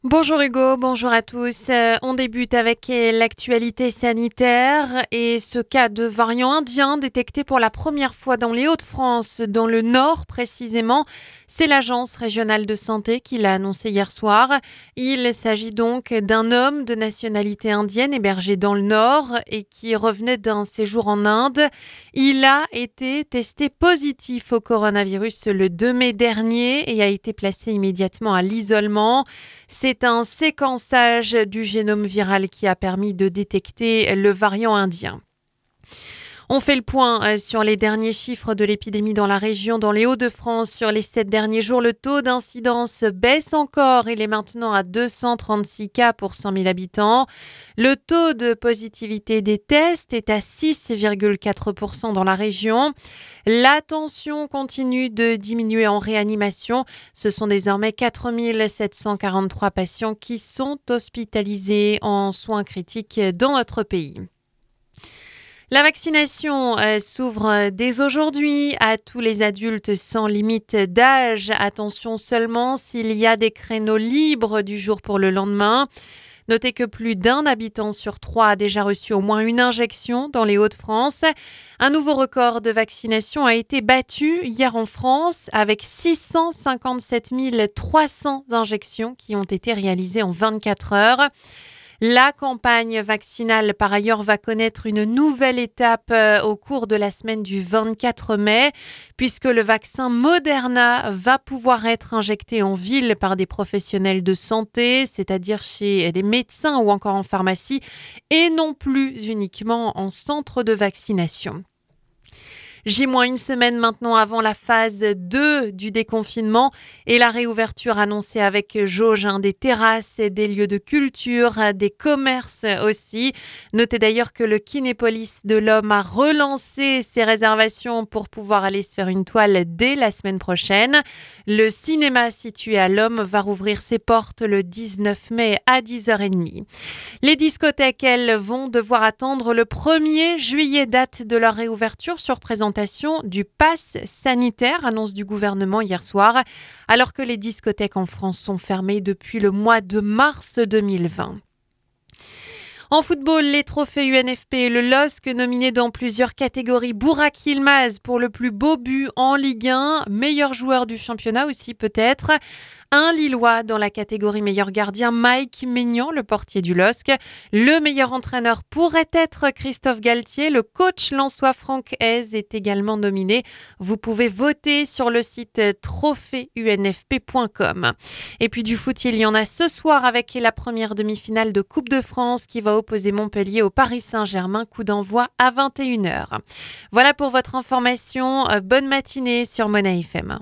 Bonjour Hugo, bonjour à tous. On débute avec l'actualité sanitaire et ce cas de variant indien détecté pour la première fois dans les Hauts-de-France, dans le Nord précisément. C'est l'Agence régionale de santé qui l'a annoncé hier soir. Il s'agit donc d'un homme de nationalité indienne hébergé dans le Nord et qui revenait d'un séjour en Inde. Il a été testé positif au coronavirus le 2 mai dernier et a été placé immédiatement à l'isolement. C'est un séquençage du génome viral qui a permis de détecter le variant indien. On fait le point sur les derniers chiffres de l'épidémie dans la région, dans les Hauts-de-France. Sur les 7 derniers jours, le taux d'incidence baisse encore. Il est maintenant à 236 cas pour 100 000 habitants. Le taux de positivité des tests est à 6,4% dans la région. La tension continue de diminuer en réanimation. Ce sont désormais 4 743 patients qui sont hospitalisés en soins critiques dans notre pays. La vaccination s'ouvre dès aujourd'hui à tous les adultes sans limite d'âge. Attention seulement s'il y a des créneaux libres du jour pour le lendemain. Notez que plus d'un habitant sur 3 a déjà reçu au moins une injection dans les Hauts-de-France. Un nouveau record de vaccination a été battu hier en France avec 657 300 injections qui ont été réalisées en 24 heures. La campagne vaccinale, par ailleurs, va connaître une nouvelle étape au cours de la semaine du 24 mai, puisque le vaccin Moderna va pouvoir être injecté en ville par des professionnels de santé, c'est-à-dire chez des médecins ou encore en pharmacie, et non plus uniquement en centre de vaccination. J-1 semaine maintenant avant la phase 2 du déconfinement et la réouverture annoncée avec jauge des terrasses et des lieux de culture, des commerces aussi. Notez d'ailleurs que le Kinépolis de l'Homme a relancé ses réservations pour pouvoir aller se faire une toile dès la semaine prochaine. Le cinéma situé à l'Homme va rouvrir ses portes le 19 mai à 10h30. Les discothèques, elles, vont devoir attendre le 1er juillet, date de leur réouverture sur présentation du pass sanitaire, annonce du gouvernement hier soir, alors que les discothèques en France sont fermées depuis le mois de mars 2020. En football, les trophées UNFP, le LOSC nominé dans plusieurs catégories. Burak Yilmaz pour le plus beau but en Ligue 1, meilleur joueur du championnat aussi peut-être. Un Lillois dans la catégorie meilleur gardien, Mike Maignan, le portier du LOSC. Le meilleur entraîneur pourrait être Christophe Galtier. Le coach lensois Franck Hez est également nominé. Vous pouvez voter sur le site trophéeunfp.com. Et puis du foot, il y en a ce soir avec la première demi-finale de Coupe de France qui va opposer Montpellier au Paris Saint-Germain. Coup d'envoi à 21h. Voilà pour votre information. Bonne matinée sur Mona FM.